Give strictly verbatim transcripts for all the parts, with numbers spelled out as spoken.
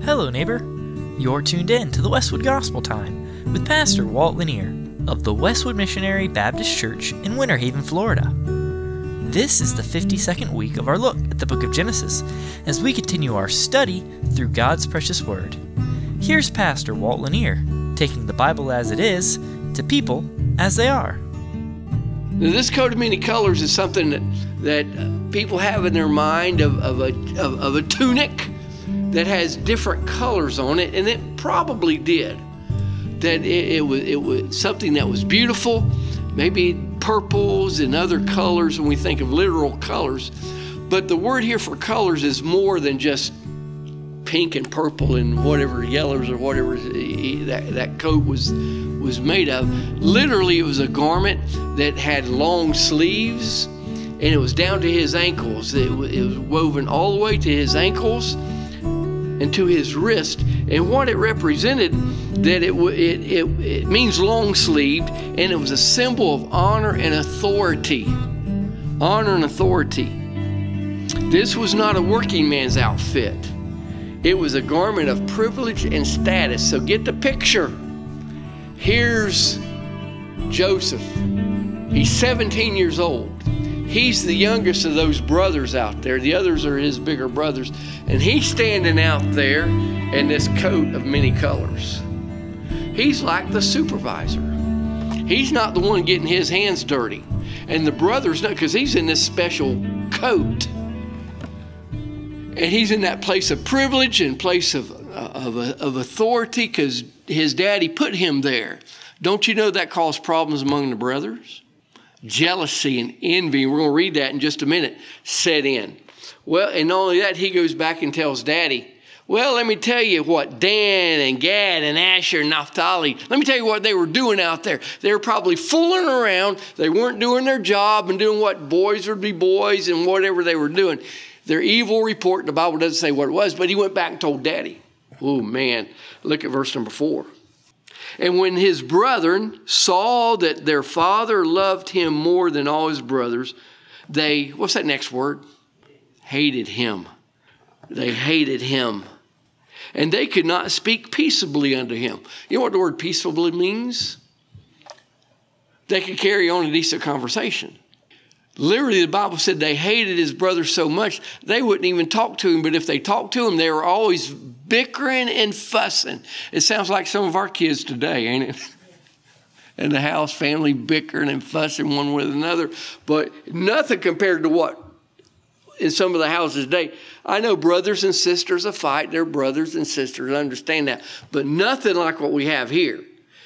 Hello, neighbor. You're tuned in to the Westwood Gospel Time with Pastor Walt Lanier of the Westwood Missionary Baptist Church in Winter Haven, Florida. This is the fifty-second week of our look at the book of Genesis as we continue our study through God's precious word. Here's Pastor Walt Lanier taking the Bible as it is to people as they are. Now, this coat of many colors is something that, that people have in their mind of, of, a, of, of a tunic that has different colors on it, and it probably did. That it, it was it was something that was beautiful, maybe purples and other colors when we think of literal colors. But the word here for colors is more than just pink and purple and whatever yellows or whatever that, that coat was was made of. Literally, it was a garment that had long sleeves, and it was down to his ankles. It, it was woven all the way to his ankles and to his wrist. And what it represented, that it, it, it, it means long-sleeved, and it was a symbol of honor and authority. Honor and authority. This was not a working man's outfit. It was a garment of privilege and status. So get the picture. Here's Joseph. He's seventeen years old. He's the youngest of those brothers out there. The others are his bigger brothers. And he's standing out there in this coat of many colors. He's like the supervisor. He's not the one getting his hands dirty. And the brothers know, because he's in this special coat. And he's in that place of privilege and place of, of, of authority because his daddy put him there. Don't you know that caused problems among the brothers? Jealousy and envy, we're going to read that in just a minute, set in. Well, and not only that, he goes back and tells Daddy, well, let me tell you what Dan and Gad and Asher and Naphtali, let me tell you what they were doing out there. They were probably fooling around. They weren't doing their job and doing what boys would be boys and whatever they were doing. Their evil report, the Bible doesn't say what it was, but he went back and told Daddy. Oh, man. Look at verse number four. And when his brethren saw that their father loved him more than all his brothers, they, what's that next word? Hated him. They hated him. And they could not speak peaceably unto him. You know what the word peaceably means? They could carry on a decent conversation. Literally, the Bible said they hated his brother so much, they wouldn't even talk to him. But if they talked to him, they were always bickering and fussing. It sounds like some of our kids today, ain't it? In the house, family bickering and fussing one with another. But nothing compared to what in some of the houses today. I know brothers and sisters are fighting. They're brothers and sisters. I understand that. But nothing like what we have here.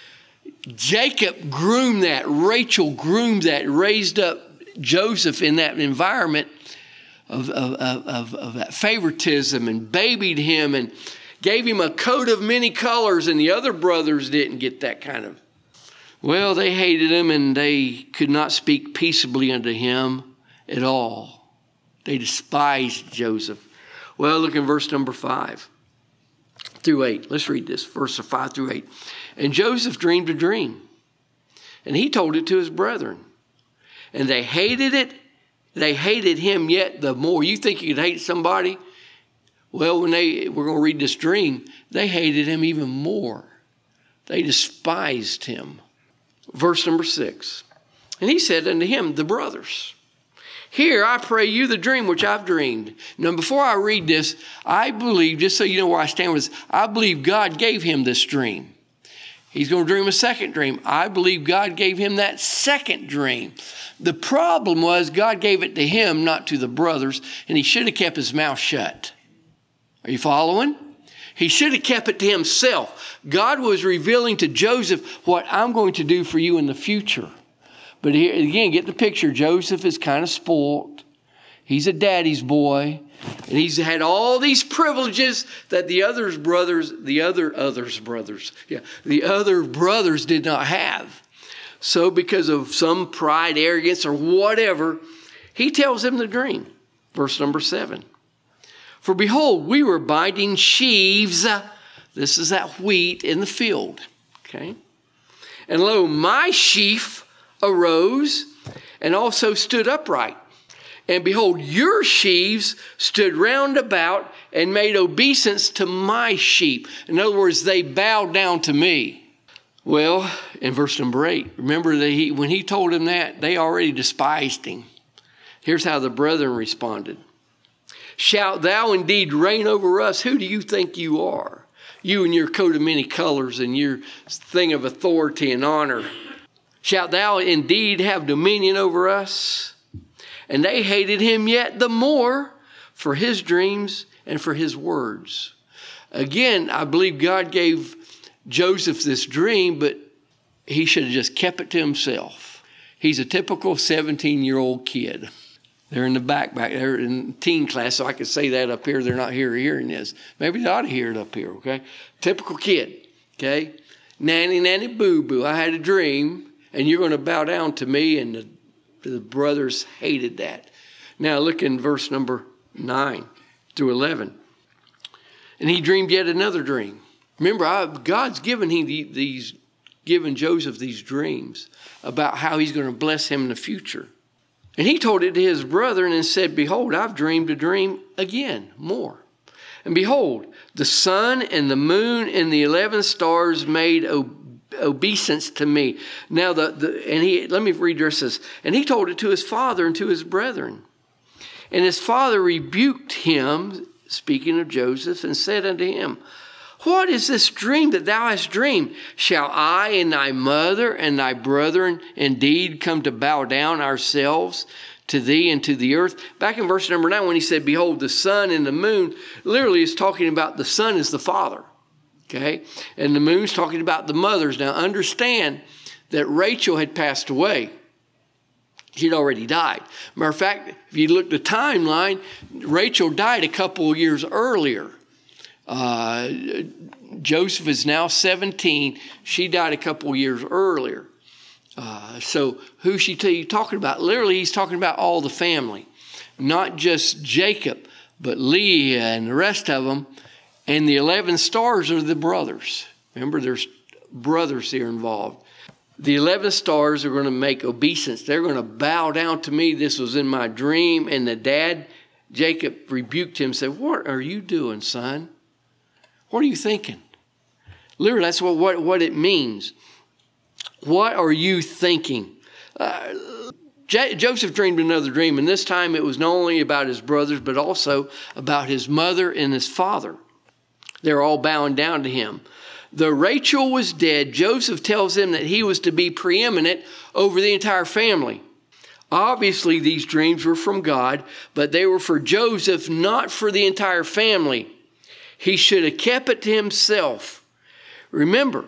Jacob groomed that. Rachel groomed that, raised up Joseph in that environment of, of, of, of that favoritism and babied him and gave him a coat of many colors, and the other brothers didn't get that kind of. Well, they hated him and they could not speak peaceably unto him at all. They despised Joseph. Well, look in verse number five through eight. Let's read this, verse five through eight. And Joseph dreamed a dream, and he told it to his brethren. And they hated it. They hated him yet the more. You think you could hate somebody? Well, when they, we're going to read this dream, they hated him even more. They despised him. Verse number six. And he said unto him, the brothers, hear, I pray you, the dream which I've dreamed. Now, before I read this, I believe, just so you know where I stand with this, I believe God gave him this dream. He's going to dream a second dream. I believe God gave him that second dream. The problem was God gave it to him, not to the brothers, and he should have kept his mouth shut. Are you following? He should have kept it to himself. God was revealing to Joseph what I'm going to do for you in the future. But here again, get the picture. Joseph is kind of spoiled. He's a daddy's boy. And he's had all these privileges that the others brothers, the other others brothers, yeah, the other brothers did not have. So because of some pride, arrogance, or whatever, he tells them the dream. Verse number seven. For behold, we were binding sheaves. This is that wheat in the field. Okay. And lo, my sheaf arose and also stood upright. And behold, your sheaves stood round about and made obeisance to my sheep. In other words, they bowed down to me. Well, in verse number eight, remember that he, when he told them that, they already despised him. Here's how the brethren responded. Shalt thou indeed reign over us? Who do you think you are? You and your coat of many colors and your thing of authority and honor. Shalt thou indeed have dominion over us? And they hated him yet the more for his dreams and for his words. Again, I believe God gave Joseph this dream, but he should have just kept it to himself. He's a typical seventeen-year-old kid. They're in the back, back they're in teen class, so I could say that up here. They're not here hearing this. Maybe they ought to hear it up here, okay? Typical kid, okay? Nanny, nanny, boo-boo, I had a dream, and you're going to bow down to me, and the, the brothers hated that. Now look in verse number nine through eleven. And he dreamed yet another dream. Remember, I, God's given him these, given Joseph these dreams about how he's going to bless him in the future. And he told it to his brethren and said, behold, I've dreamed a dream again, more. And behold, the sun and the moon and the eleven stars made obeisance to me. Now, the, the and he let me read this. And he told it to his father and to his brethren. And his father rebuked him, speaking of Joseph, and said unto him, what is this dream that thou hast dreamed? Shall I and thy mother and thy brethren indeed come to bow down ourselves to thee and to the earth? Back in verse number nine, when he said, behold, the sun and the moon, literally is talking about the sun is the father, okay? And the moon's talking about the mothers. Now understand that Rachel had passed away. She'd already died. Matter of fact, if you look at the timeline, Rachel died a couple of years earlier. Uh, Joseph is now seventeen. She died a couple years earlier. Uh, so who's she t- talking about? Literally, he's talking about all the family. Not just Jacob, but Leah and the rest of them. And the eleven stars are the brothers. Remember, there's brothers here involved. The eleven stars are going to make obeisance. They're going to bow down to me. This was in my dream. And the dad, Jacob, rebuked him and said, what are you doing, son? What are you thinking? Literally, that's what, what, what it means. What are you thinking? Uh, J- Joseph dreamed another dream, and this time it was not only about his brothers, but also about his mother and his father. They're all bowing down to him. Though Rachel was dead, Joseph tells them that he was to be preeminent over the entire family. Obviously, these dreams were from God, but they were for Joseph, not for the entire family. He should have kept it to himself. Remember,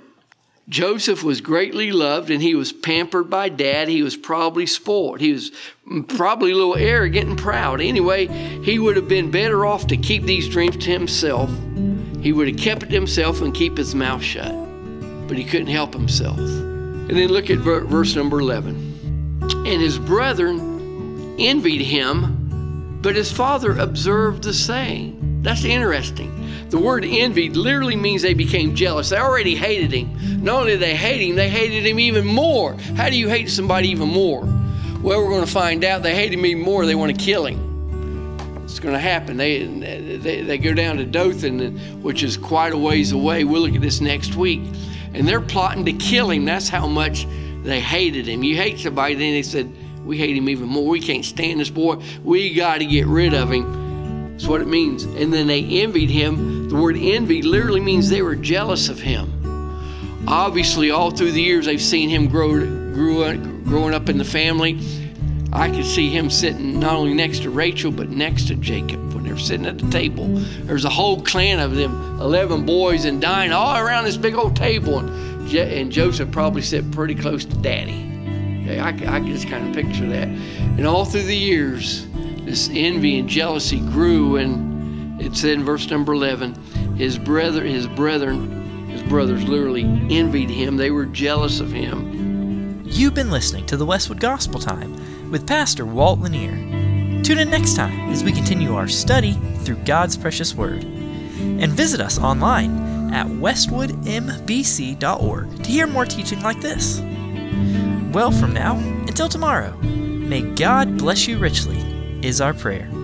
Joseph was greatly loved and he was pampered by dad. He was probably spoiled. He was probably a little arrogant and proud. Anyway, he would have been better off to keep these dreams to himself. He would have kept it to himself and keep his mouth shut. But he couldn't help himself. And then look at verse number eleven. And his brethren envied him, but his father observed the saying. That's interesting. The word envied literally means they became jealous. They already hated him. Not only did they hate him, they hated him even more. How do you hate somebody even more? Well, we're going to find out. They hate him even more. They want to kill him. It's going to happen. They, they, they go down to Dothan, which is quite a ways away. We'll look at this next week. And they're plotting to kill him. That's how much they hated him. You hate somebody, then they said, we hate him even more. We can't stand this boy. We got to get rid of him. That's what it means. And then they envied him. The word envy literally means they were jealous of him. Obviously, all through the years, they've seen him grow, grew up, growing up in the family. I could see him sitting not only next to Rachel, but next to Jacob when they were sitting at the table. There's a whole clan of them, eleven boys and dining all around this big old table. And, Je- and Joseph probably sat pretty close to Daddy. Okay, I, I can just kind of picture that. And all through the years, this envy and jealousy grew, and it said in verse number eleven, his brother, his brethren, his brothers literally envied him. They were jealous of him. You've been listening to the Westwood Gospel Time with Pastor Walt Lanier. Tune in next time as we continue our study through God's precious Word. And visit us online at westwood m b c dot org to hear more teaching like this. Well, from now until tomorrow, may God bless you richly is our prayer.